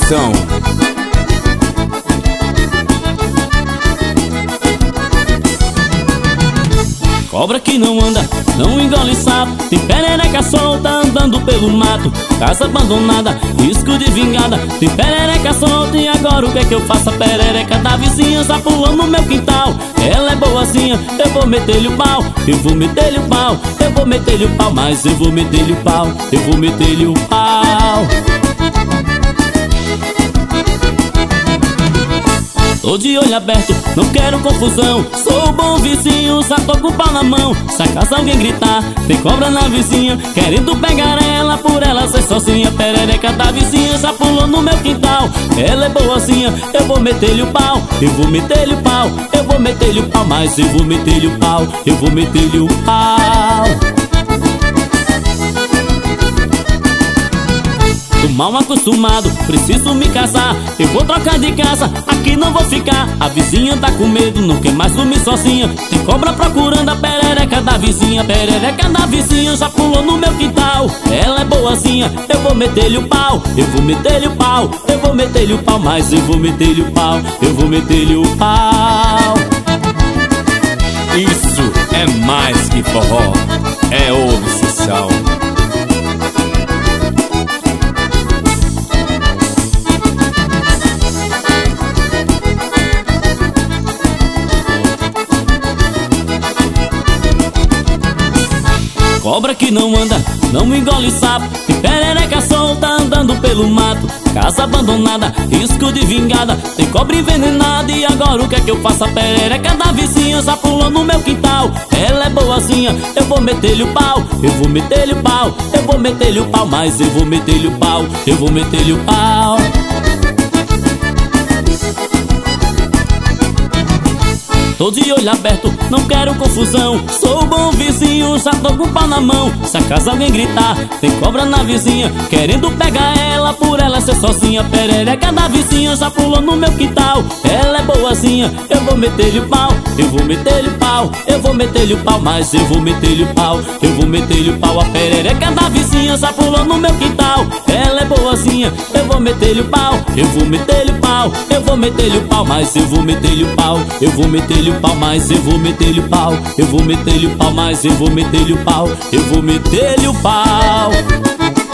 Produção. Cobra que não anda, não engole sapo, tem perereca solta andando pelo mato. Casa abandonada, risco de vingada, tem perereca solta. E agora o que é que eu faço? A perereca da vizinha já pulou no meu quintal. Ela é boazinha, eu vou meter-lhe o pau, eu vou meter-lhe o pau, eu vou meter-lhe o pau, mas eu vou meter-lhe o pau, eu vou meter-lhe o pau. Tô de olho aberto, não quero confusão, sou bom vizinho, já tô com o pau na mão. Se a casa alguém gritar, tem cobra na vizinha, querendo pegar ela por ela ser sozinha. Perereca da vizinha já pulou no meu quintal. Ela é boazinha, eu vou meter-lhe o pau, eu vou meter-lhe o pau, eu vou meter-lhe o pau, mas eu vou meter-lhe o pau, eu vou meter-lhe o pau. Tô mal acostumado, preciso me casar. Eu vou trocar de casa, aqui não vou ficar. A vizinha tá com medo, não quer mais sumir sozinha. Tem cobra procurando a perereca da vizinha. Perereca da vizinha já pulou no meu quintal. Ela é boazinha, eu vou meter-lhe o pau, eu vou meter-lhe o pau, eu vou meter-lhe o pau, mas eu vou meter-lhe o pau, eu vou meter-lhe o pau. Isso é mais que forró, é obsessão. Cobra que não anda, não engole sapo, tem perereca solta andando pelo mato. Casa abandonada, risco de vingada, tem cobra envenenada. E agora o que é que eu faço? A perereca da vizinha já pulou no meu quintal. Ela é boazinha, eu vou meter-lhe o pau, eu vou meter-lhe o pau, eu vou meter-lhe o pau, mas eu vou meter-lhe o pau, eu vou meter-lhe o pau. Tô de olho aberto, não quero confusão, sou bom vizinho, já tô com o pau na mão. Se a casa alguém gritar, tem cobra na vizinha, querendo pegar ela por ela ser sozinha. Perereca da vizinha já pulou no meu quintal. Ela é boazinha, eu vou meter-lhe o pau, eu vou meter-lhe o pau, eu vou meter-lhe o pau, mas eu vou meter-lhe o pau, eu vou meter-lhe o pau. A perereca da vizinha já pulou no meu quintal. Ela é boazinha, eu vou meter-lhe o pau, eu vou meter-lhe o pau, eu vou meter-lhe o pau, mas eu vou meter-lhe o pau, eu vou meter-lhe o pau, mas eu vou meter-lhe o pau, eu vou meter-lhe o pau, mas eu vou meter-lhe o pau, eu vou meter-lhe o pau.